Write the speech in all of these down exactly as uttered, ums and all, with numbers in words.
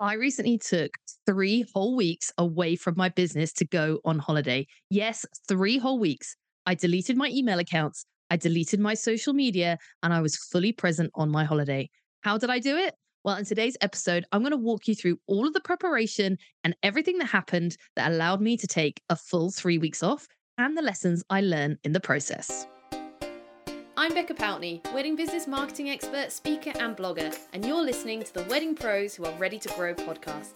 I recently took three whole weeks away from my business to go on holiday. Yes, three whole weeks. I deleted my email accounts, I deleted my social media, and I was fully present on my holiday. How did I do it? Well, in today's episode, I'm going to walk you through all of the preparation and everything that happened that allowed me to take a full three weeks off and the lessons I learned in the process. I'm Becca Poutney, wedding business marketing expert, speaker, and blogger, and you're listening to the Wedding Pros Who Are Ready to Grow podcast.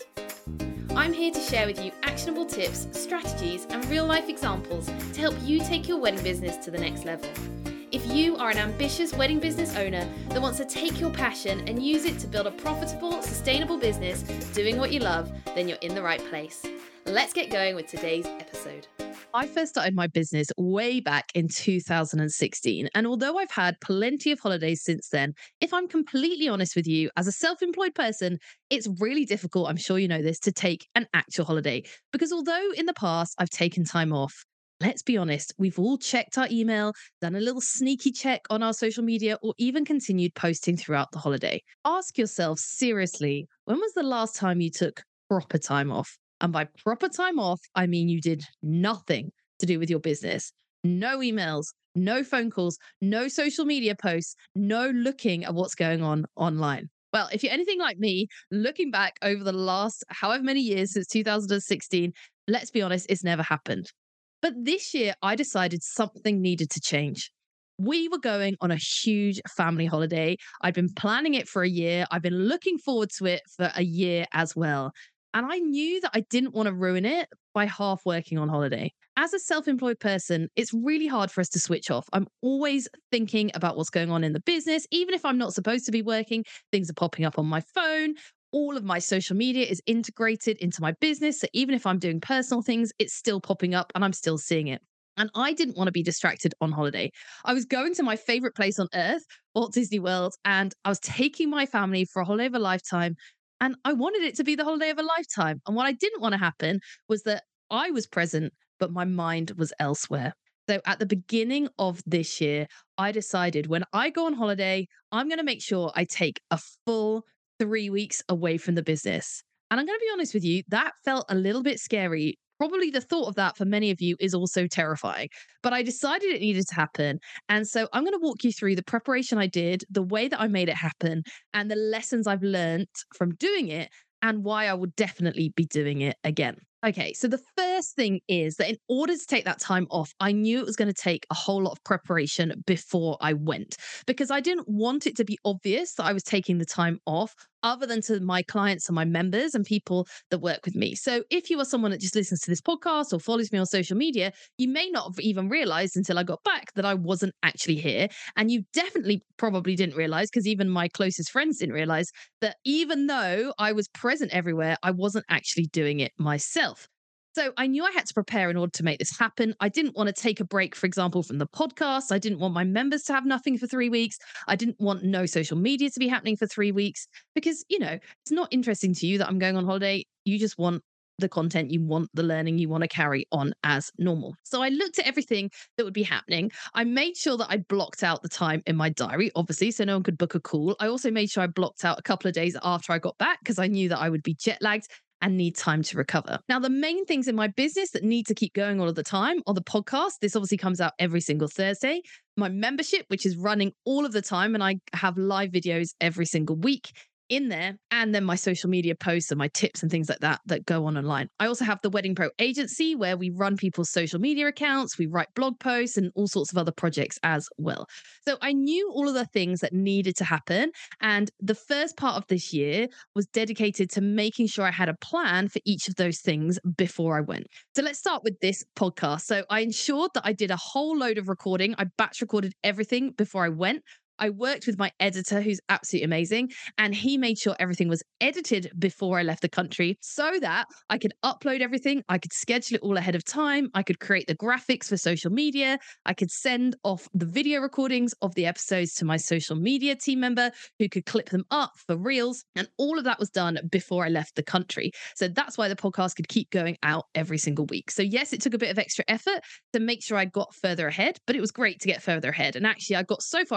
I'm here to share with you actionable tips, strategies, and real life examples to help you take your wedding business to the next level. If you are an ambitious wedding business owner that wants to take your passion and use it to build a profitable, sustainable business doing what you love, then you're in the right place. Let's get going with today's episode. I first started my business way back in two thousand sixteen. And although I've had plenty of holidays since then, if I'm completely honest with you, as a self-employed person, it's really difficult, I'm sure you know this, to take an actual holiday. Because although in the past I've taken time off, let's be honest, we've all checked our email, done a little sneaky check on our social media, or even continued posting throughout the holiday. Ask yourself seriously, when was the last time you took proper time off? And by proper time off, I mean you did nothing to do with your business. No emails, no phone calls, no social media posts, no looking at what's going on online. Well, if you're anything like me, looking back over the last however many years since two thousand sixteen, let's be honest, it's never happened. But this year, I decided something needed to change. We were going on a huge family holiday. I'd been planning it for a year. I've been looking forward to it for a year as well. And I knew that I didn't want to ruin it by half working on holiday. As a self employed person, it's really hard for us to switch off. I'm always thinking about what's going on in the business. Even if I'm not supposed to be working, things are popping up on my phone. All of my social media is integrated into my business. So even if I'm doing personal things, it's still popping up and I'm still seeing it. And I didn't want to be distracted on holiday. I was going to my favorite place on earth, Walt Disney World, and I was taking my family for a holiday of a lifetime. And I wanted it to be the holiday of a lifetime. And what I didn't want to happen was that I was present, but my mind was elsewhere. So at the beginning of this year, I decided when I go on holiday, I'm going to make sure I take a full three weeks away from the business. And I'm going to be honest with you, that felt a little bit scary. Probably the thought of that for many of you is also terrifying, but I decided it needed to happen. And so I'm going to walk you through the preparation I did, the way that I made it happen, and the lessons I've learned from doing it, and why I would definitely be doing it again. Okay, so the first thing is that in order to take that time off, I knew it was going to take a whole lot of preparation before I went because I didn't want it to be obvious that I was taking the time off other than to my clients and my members and people that work with me. So if you are someone that just listens to this podcast or follows me on social media, you may not have even realized until I got back that I wasn't actually here. And you definitely probably didn't realize, because even my closest friends didn't realize, that even though I was present everywhere, I wasn't actually doing it myself. So I knew I had to prepare in order to make this happen. I didn't want to take a break, for example, from the podcast. I didn't want my members to have nothing for three weeks. I didn't want no social media to be happening for three weeks because, you know, it's not interesting to you that I'm going on holiday. You just want the content, you want the learning, you want to carry on as normal. So I looked at everything that would be happening. I made sure that I blocked out the time in my diary, obviously, so no one could book a call. I also made sure I blocked out a couple of days after I got back because I knew that I would be jet lagged and need time to recover. Now, the main things in my business that need to keep going all of the time are the podcast. This obviously comes out every single Thursday. My membership, which is running all of the time, and I have live videos every single week in there, and then my social media posts and my tips and things like that that go on online. I also have the Wedding Pro agency where we run people's social media accounts, we write blog posts and all sorts of other projects as well. So I knew all of the things that needed to happen. And the first part of this year was dedicated to making sure I had a plan for each of those things before I went. So let's start with this podcast. So I ensured that I did a whole load of recording. I batch recorded everything before I went. I worked with my editor, who's absolutely amazing, and he made sure everything was edited before I left the country so that I could upload everything. I could schedule it all ahead of time. I could create the graphics for social media. I could send off the video recordings of the episodes to my social media team member who could clip them up for reels. And all of that was done before I left the country. So that's why the podcast could keep going out every single week. So yes, it took a bit of extra effort to make sure I got further ahead, but it was great to get further ahead. And actually, I got so far ahead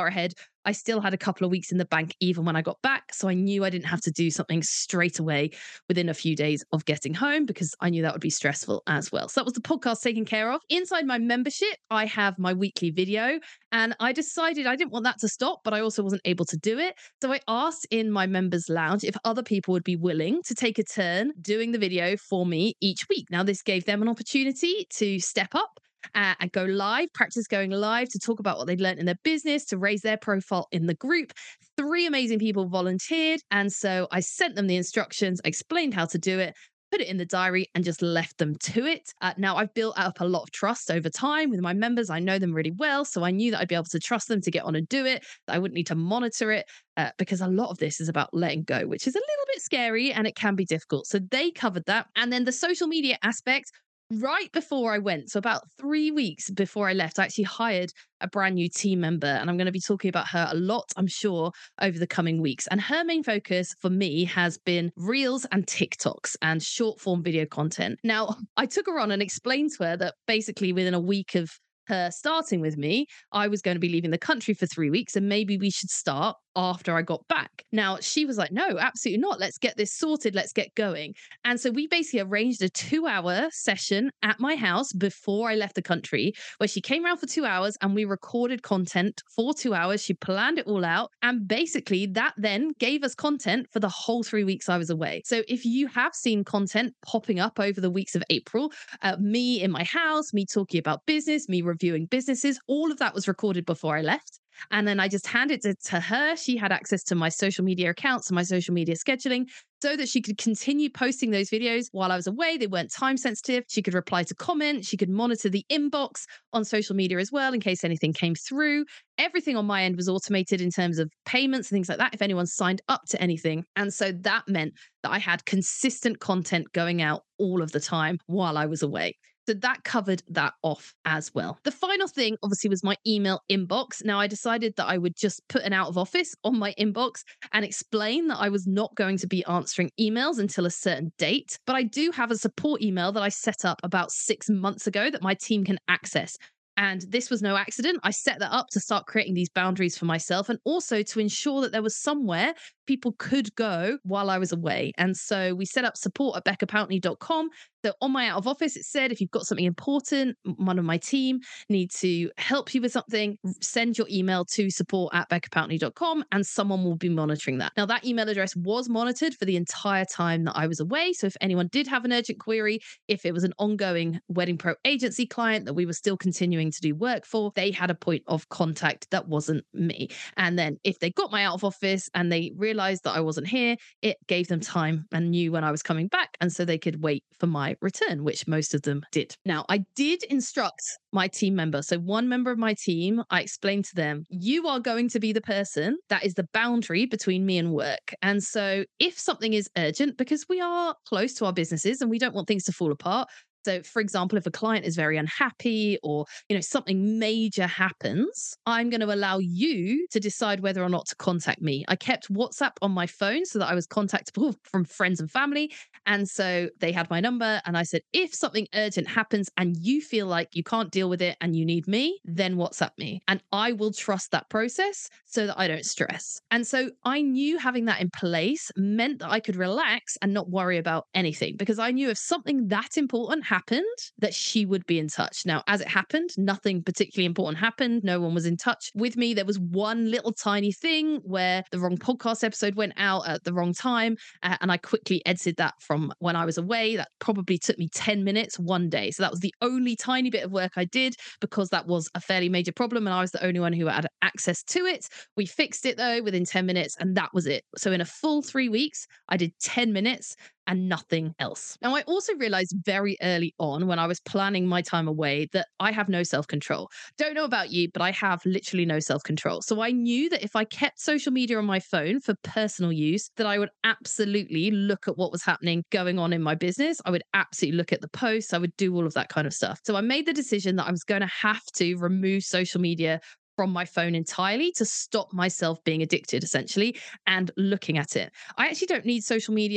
I still had a couple of weeks in the bank even when I got back. So I knew I didn't have to do something straight away within a few days of getting home, because I knew that would be stressful as well. So that was the podcast taken care of. Inside my membership, I have my weekly video, and I decided I didn't want that to stop, but I also wasn't able to do it. So I asked in my members lounge if other people would be willing to take a turn doing the video for me each week. Now, this gave them an opportunity to step up uh, and go live, practice going live, to talk about what they'd learned in their business, to raise their profile in the group. Three amazing people volunteered. And so I sent them the instructions, I explained how to do it, put it in the diary, and just left them to it. Uh, now, I've built up a lot of trust over time with my members. I know them really well. So I knew that I'd be able to trust them to get on and do it. I wouldn't need to monitor it uh, because a lot of this is about letting go, which is a little bit scary and it can be difficult. So they covered that. And then the social media aspect, right before I went, so about three weeks before I left, I actually hired a brand new team member. And I'm going to be talking about her a lot, I'm sure, over the coming weeks. And her main focus for me has been Reels and TikToks and short form video content. Now, I took her on and explained to her that basically within a week of her starting with me, I was going to be leaving the country for three weeks and maybe we should start after I got back. Now, she was like, no, absolutely not. Let's get this sorted. Let's get going. And so we basically arranged a two hour session at my house before I left the country, where she came around for two hours and we recorded content for two hours. She planned it all out. And basically that then gave us content for the whole three weeks I was away. So if you have seen content popping up over the weeks of April, uh, me in my house, me talking about business, me reviewing businesses, all of that was recorded before I left. And then I just handed it to her. She had access to my social media accounts and my social media scheduling so that she could continue posting those videos while I was away. They weren't time sensitive. She could reply to comments. She could monitor the inbox on social media as well in case anything came through. Everything on my end was automated in terms of payments and things like that if anyone signed up to anything. And so that meant that I had consistent content going out all of the time while I was away. So that covered that off as well. The final thing, obviously, was my email inbox. Now, I decided that I would just put an out of office on my inbox and explain that I was not going to be answering emails until a certain date. But I do have a support email that I set up about six months ago that my team can access. And this was no accident. I set that up to start creating these boundaries for myself and also to ensure that there was somewhere people could go while I was away. And so we set up support at becca pountney dot com. So on my out of office, it said, if you've got something important, one of my team need to help you with something, send your email to support at becca pountney dot com and someone will be monitoring that. Now, that email address was monitored for the entire time that I was away. So if anyone did have an urgent query, if it was an ongoing Wedding Pro agency client that we were still continuing to do work for, they had a point of contact that wasn't me. And then if they got my out of office and they realized that I wasn't here, it gave them time and knew when I was coming back. And so they could wait for my return, which most of them did. Now, I did instruct my team member. So one member of my team, I explained to them, you are going to be the person that is the boundary between me and work. And so if something is urgent, because we are close to our businesses and we don't want things to fall apart. So, for example, if a client is very unhappy or, you know, something major happens, I'm going to allow you to decide whether or not to contact me. I kept WhatsApp on my phone so that I was contactable from friends and family. And so they had my number and I said, if something urgent happens and you feel like you can't deal with it and you need me, then WhatsApp me. And I will trust that process so that I don't stress. And so I knew having that in place meant that I could relax and not worry about anything, because I knew if something that important happened, that she would be in touch. Now, as it happened, nothing particularly important happened. No one was in touch with me. There was one little tiny thing where the wrong podcast episode went out at the wrong time. Uh, and I quickly edited that from when I was away. That probably took me ten minutes one day. So that was the only tiny bit of work I did because that was a fairly major problem. And I was the only one who had access to it. We fixed it though within ten minutes and that was it. So in a full three weeks, I did ten minutes and nothing else. Now, I also realized very early on when I was planning my time away that I have no self-control. Don't know about you, but I have literally no self-control. So I knew that if I kept social media on my phone for personal use, that I would absolutely look at what was happening going on in my business. I would absolutely look at the posts. I would do all of that kind of stuff. So I made the decision that I was going to have to remove social media from my phone entirely to stop myself being addicted, essentially, and looking at it. I actually don't need social media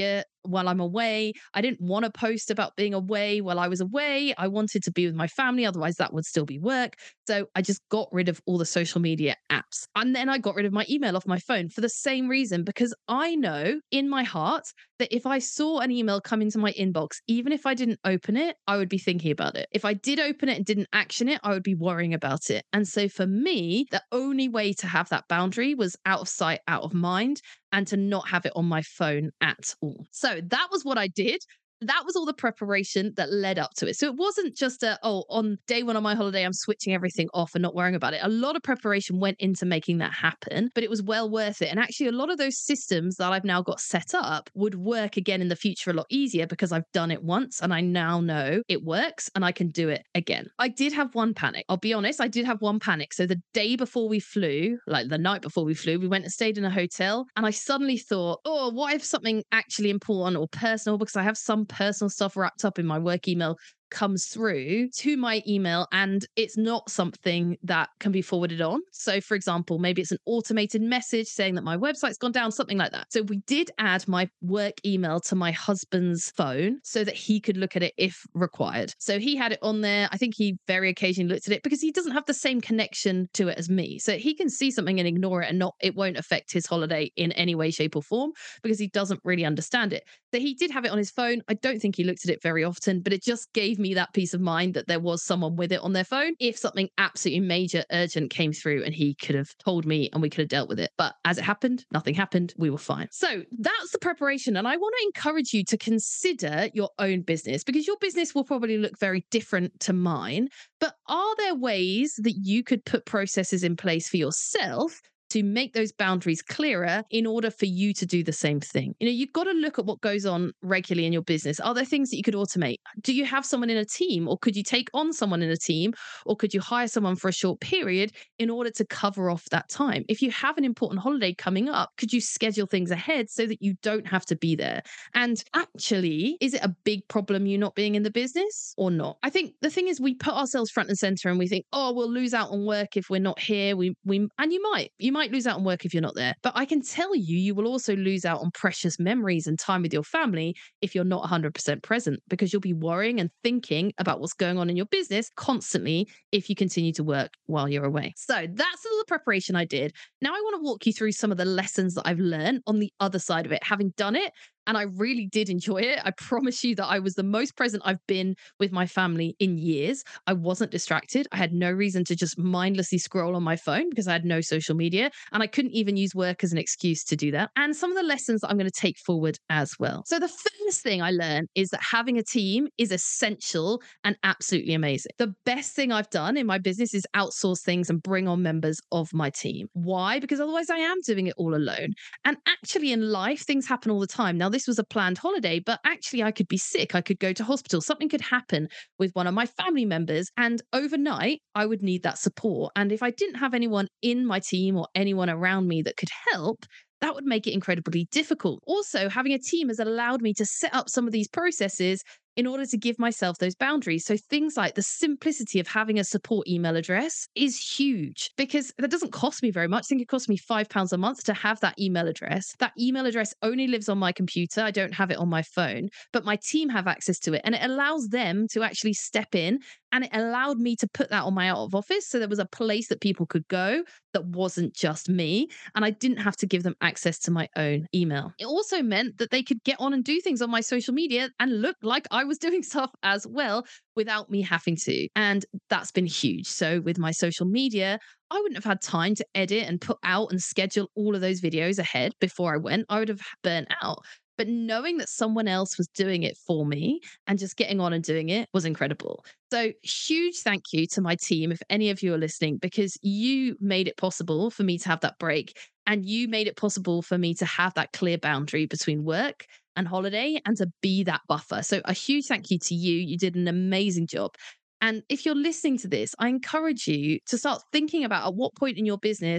while I'm away. I didn't want to post about being away while I was away. I wanted to be with my family. Otherwise, that would still be work. So I just got rid of all the social media apps. And then I got rid of my email off my phone for the same reason, because I know in my heart that if I saw an email come into my inbox, even if I didn't open it, I would be thinking about it. If I did open it and didn't action it, I would be worrying about it. And so for me, the only way to have that boundary was out of sight, out of mind, and to not have it on my phone at all. So that was what I did. That was all the preparation that led up to it. So it wasn't just a, oh, on day one of my holiday, I'm switching everything off and not worrying about it. A lot of preparation went into making that happen, but it was well worth it. And actually, a lot of those systems that I've now got set up would work again in the future a lot easier because I've done it once and I now know it works and I can do it again. I did have one panic. I'll be honest, I did have one panic. So the day before we flew, like the night before we flew, we went and stayed in a hotel and I suddenly thought, oh, what if something actually important or personal, because I have some personal stuff wrapped up in my work email, comes through to my email and it's not something that can be forwarded on. So for example, maybe it's an automated message saying that my website's gone down, something like that. So we did add my work email to my husband's phone so that he could look at it if required. So he had it on there. I think he very occasionally looked at it because he doesn't have the same connection to it as me. So he can see something and ignore it and not, it won't affect his holiday in any way, shape or form because he doesn't really understand it. So he did have it on his phone. I don't think he looked at it very often, but it just gave me that peace of mind that there was someone with it on their phone if something absolutely major, urgent came through and he could have told me and we could have dealt with it. But as it happened, nothing happened. We were fine. So that's the preparation. And I want to encourage you to consider your own business because your business will probably look very different to mine. But are there ways that you could put processes in place for yourself to make those boundaries clearer in order for you to do the same thing? You know, you've got to look at what goes on regularly in your business. Are there things that you could automate? Do you have someone in a team, or could you take on someone in a team, or could you hire someone for a short period in order to cover off that time? If you have an important holiday coming up, could you schedule things ahead so that you don't have to be there? And actually, is it a big problem you not being in the business or not? I think the thing is we put ourselves front and center and we think, oh, we'll lose out on work if we're not here. We, we, and you might, you might lose out on work if you're not there. But I can tell you, you will also lose out on precious memories and time with your family if you're not one hundred percent present, because you'll be worrying and thinking about what's going on in your business constantly if you continue to work while you're away. So that's all the preparation I did. Now I want to walk you through some of the lessons that I've learned on the other side of it, having done it. And I really did enjoy it. I promise you that I was the most present I've been with my family in years. I wasn't distracted. I had no reason to just mindlessly scroll on my phone because I had no social media. And I couldn't even use work as an excuse to do that. And some of the lessons that I'm going to take forward as well. So the first thing I learned is that having a team is essential and absolutely amazing. The best thing I've done in my business is outsource things and bring on members of my team. Why? Because otherwise I am doing it all alone. And actually in life, things happen all the time. Now, this was a planned holiday, but actually I could be sick. I could go to hospital. Something could happen with one of my family members. And overnight, I would need that support. And if I didn't have anyone in my team or anyone around me that could help, that would make it incredibly difficult. Also, having a team has allowed me to set up some of these processes in order to give myself those boundaries. So things like the simplicity of having a support email address is huge because that doesn't cost me very much. I think it costs me five pounds a month to have that email address. That email address only lives on my computer. I don't have it on my phone, but my team have access to it. And it allows them to actually step in, and it allowed me to put that on my out of office. So there was a place that people could go that wasn't just me. And I didn't have to give them access to my own email. It also meant that they could get on and do things on my social media and look like I was doing stuff as well without me having to. And that's been huge. So with my social media, I wouldn't have had time to edit and put out and schedule all of those videos ahead before I went. I would have burnt out. But knowing that someone else was doing it for me and just getting on and doing it was incredible. So huge thank you to my team, if any of you are listening, because you made it possible for me to have that break, and you made it possible for me to have that clear boundary between work and holiday and to be that buffer. So a huge thank you to you. You did an amazing job. And if you're listening to this, I encourage you to start thinking about at what point in your business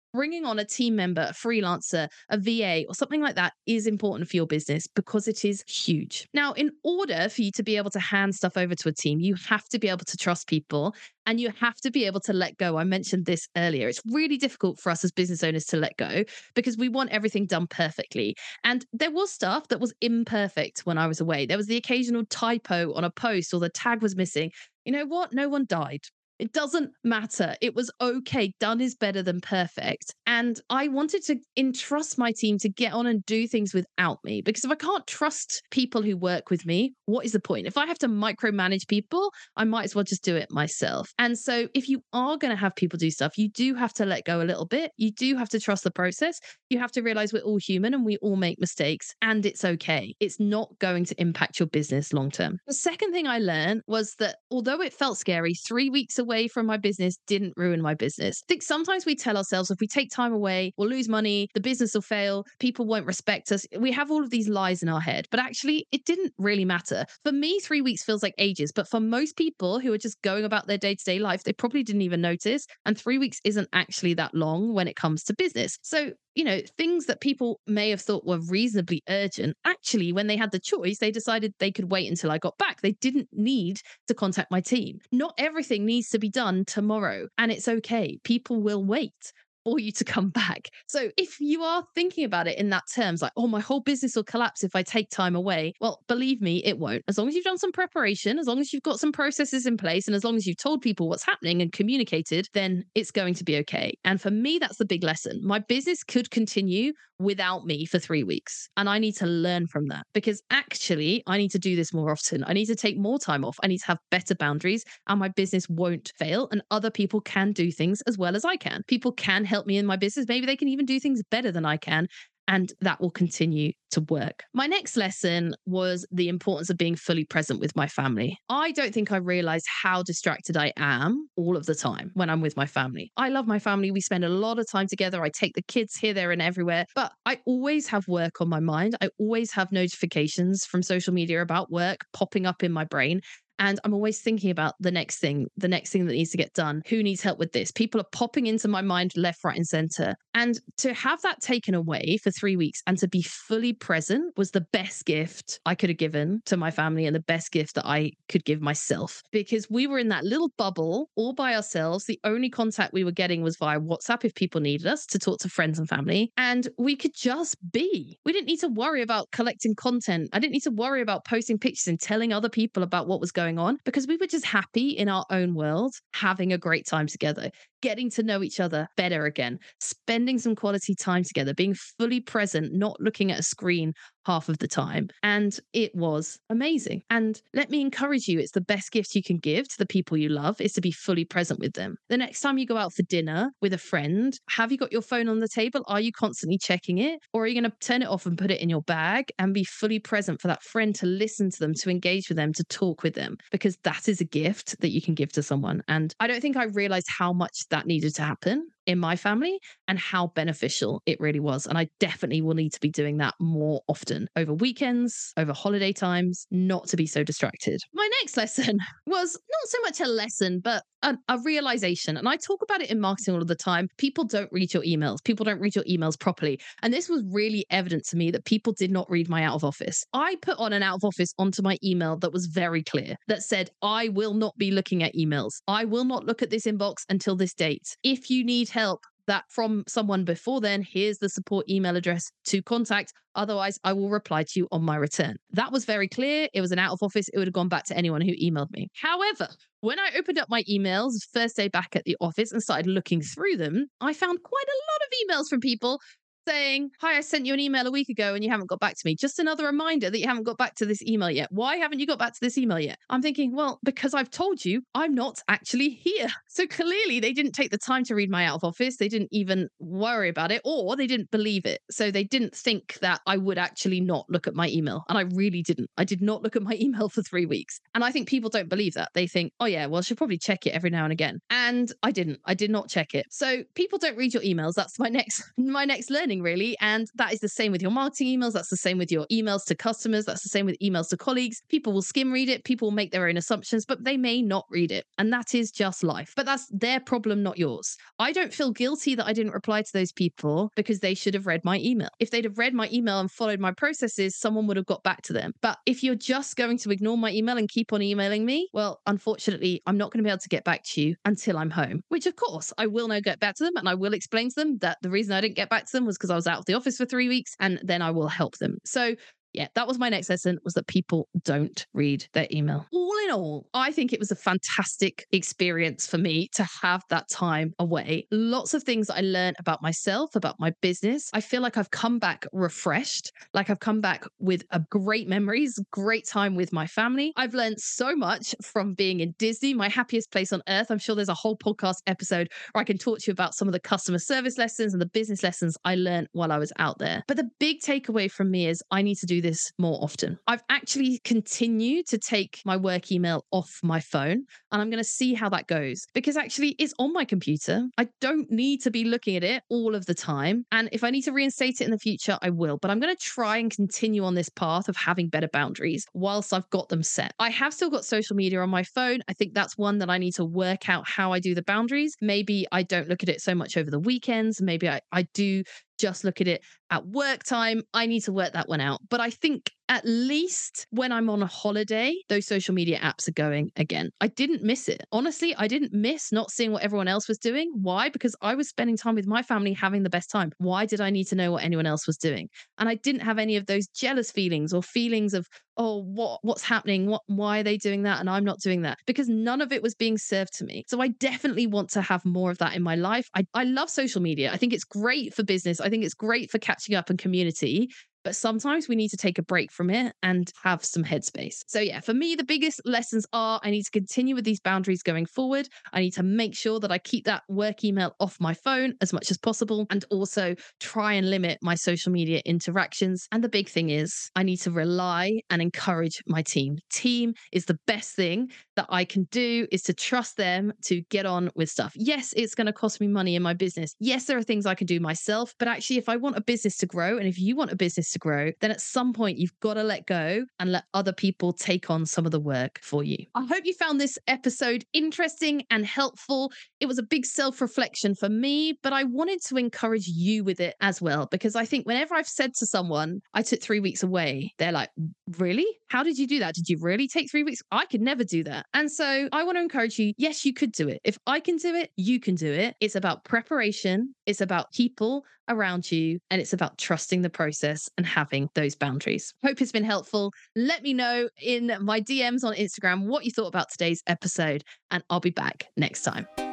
Bringing on a team member, a freelancer, a V A, or something like that is important for your business because it is huge. Now, in order for you to be able to hand stuff over to a team, you have to be able to trust people and you have to be able to let go. I mentioned this earlier. It's really difficult for us as business owners to let go because we want everything done perfectly. And there was stuff that was imperfect when I was away. There was the occasional typo on a post or the tag was missing. You know what? No one died. It doesn't matter. It was okay. Done is better than perfect. And I wanted to entrust my team to get on and do things without me. Because if I can't trust people who work with me, what is the point? If I have to micromanage people, I might as well just do it myself. And so if you are going to have people do stuff, you do have to let go a little bit. You do have to trust the process. You have to realize we're all human and we all make mistakes and it's okay. It's not going to impact your business long term. The second thing I learned was that although it felt scary, three weeks away from my business didn't ruin my business. I think sometimes we tell ourselves if we take time away, we'll lose money, the business will fail, people won't respect us. We have all of these lies in our head, but actually it didn't really matter. For me, three weeks feels like ages, but for most people who are just going about their day-to-day life, they probably didn't even notice. And three weeks isn't actually that long when it comes to business. So you know, things that people may have thought were reasonably urgent, actually, when they had the choice, they decided they could wait until I got back. They didn't need to contact my team. Not everything needs to be done tomorrow, and it's okay. People will wait for you to come back. So if you are thinking about it in that terms, like, oh, my whole business will collapse if I take time away. Well, believe me, it won't. As long as you've done some preparation, as long as you've got some processes in place, and as long as you've told people what's happening and communicated, then it's going to be okay. And for me, that's the big lesson. My business could continue without me for three weeks. And I need to learn from that because actually I need to do this more often. I need to take more time off. I need to have better boundaries and my business won't fail. And other people can do things as well as I can. People can help me in my business. Maybe they can even do things better than I can. And that will continue to work. My next lesson was the importance of being fully present with my family. I don't think I realized how distracted I am all of the time when I'm with my family. I love my family. We spend a lot of time together. I take the kids here, there, and everywhere. But I always have work on my mind. I always have notifications from social media about work popping up in my brain. And I'm always thinking about the next thing, the next thing that needs to get done. Who needs help with this? People are popping into my mind left, right, and center. And to have that taken away for three weeks and to be fully present was the best gift I could have given to my family and the best gift that I could give myself. Because we were in that little bubble all by ourselves. The only contact we were getting was via WhatsApp if people needed us to talk to friends and family. And we could just be. We didn't need to worry about collecting content. I didn't need to worry about posting pictures and telling other people about what was going on because we were just happy in our own world, having a great time together, getting to know each other better again, spending some quality time together, being fully present, not looking at a screen half of the time. And it was amazing. And let me encourage you, it's the best gift you can give to the people you love is to be fully present with them. The next time you go out for dinner with a friend, have you got your phone on the table? Are you constantly checking it? Or are you going to turn it off and put it in your bag and be fully present for that friend to listen to them, to engage with them, to talk with them? Because that is a gift that you can give to someone. And I don't think I realized how much that needed to happen in my family and how beneficial it really was. And I definitely will need to be doing that more often over weekends, over holiday times, not to be so distracted. My next lesson was not so much a lesson, but a, a realization. And I talk about it in marketing all of the time. People don't read your emails. People don't read your emails properly. And this was really evident to me that people did not read my out of office. I put on an out of office onto my email that was very clear, that said, I will not be looking at emails. I will not look at this inbox until this date. If you need help that from someone before then, here's the support email address to contact. Otherwise, I will reply to you on my return. That was very clear. It was an out of office. It would have gone back to anyone who emailed me. However, when I opened up my emails, first day back at the office and started looking through them, I found quite a lot of emails from people saying, hi, I sent you an email a week ago and you haven't got back to me. Just another reminder that you haven't got back to this email yet. Why haven't you got back to this email yet? I'm thinking, well, because I've told you I'm not actually here. So clearly they didn't take the time to read my out of office. They didn't even worry about it, or they didn't believe it. So they didn't think that I would actually not look at my email. And I really didn't. I did not look at my email for three weeks. And I think people don't believe that. They think, oh yeah, well, I should probably check it every now and again. And I didn't. I did not check it. So people don't read your emails. That's my next, my next learning overwhelming, really. And that is the same with your marketing emails. That's the same with your emails to customers. That's the same with emails to colleagues. People will skim read it. People will make their own assumptions, but they may not read it. And that is just life. But that's their problem, not yours. I don't feel guilty that I didn't reply to those people because they should have read my email. If they'd have read my email and followed my processes, someone would have got back to them. But if you're just going to ignore my email and keep on emailing me, well, unfortunately, I'm not going to be able to get back to you until I'm home, which of course I will now get back to them, and I will explain to them that the reason I didn't get back to them was because I was out of the office for three weeks, and then I will help them. So yeah, that was my next lesson, was that people don't read their email. All in all, I think it was a fantastic experience for me to have that time away. Lots of things I learned about myself, about my business. I feel like I've come back refreshed, like I've come back with a great memories, great time with my family. I've learned so much from being in Disney, my happiest place on earth. I'm sure there's a whole podcast episode where I can talk to you about some of the customer service lessons and the business lessons I learned while I was out there. But the big takeaway from me is I need to do this more often. I've actually continued to take my work email off my phone, and I'm going to see how that goes, because actually it's on my computer. I don't need to be looking at it all of the time. And if I need to reinstate it in the future, I will. But I'm going to try and continue on this path of having better boundaries whilst I've got them set. I have still got social media on my phone. I think that's one that I need to work out how I do the boundaries. Maybe I don't look at it so much over the weekends. Maybe I, I do just look at it at work time. I need to work that one out. But I think at least when I'm on a holiday, those social media apps are going again. I didn't miss it. Honestly, I didn't miss not seeing what everyone else was doing. Why? Because I was spending time with my family, having the best time. Why did I need to know what anyone else was doing? And I didn't have any of those jealous feelings or feelings of, oh, what what's happening? What why are they doing that and I'm not doing that? Because none of it was being served to me. So I definitely want to have more of that in my life. I, I love social media. I think it's great for business. I think it's great for catching up and community. But sometimes we need to take a break from it and have some headspace. So yeah, for me, the biggest lessons are I need to continue with these boundaries going forward. I need to make sure that I keep that work email off my phone as much as possible, and also try and limit my social media interactions. And the big thing is I need to rely and encourage my team. Team is the best thing that I can do, is to trust them to get on with stuff. Yes, it's going to cost me money in my business. Yes, there are things I can do myself, but actually if I want a business to grow, and if you want a business to grow, then at some point you've got to let go and let other people take on some of the work for you. I hope you found this episode interesting and helpful. It was a big self-reflection for me, but I wanted to encourage you with it as well, because I think whenever I've said to someone, I took three weeks away, they're like, really? How did you do that? Did you really take three weeks? I could never do that. And so I want to encourage you, yes, you could do it. If I can do it, you can do it. It's about preparation. It's about people around you, and it's about trusting the process and having those boundaries. Hope it's been helpful. Let me know in my D Ms on Instagram what you thought about today's episode, and I'll be back next time.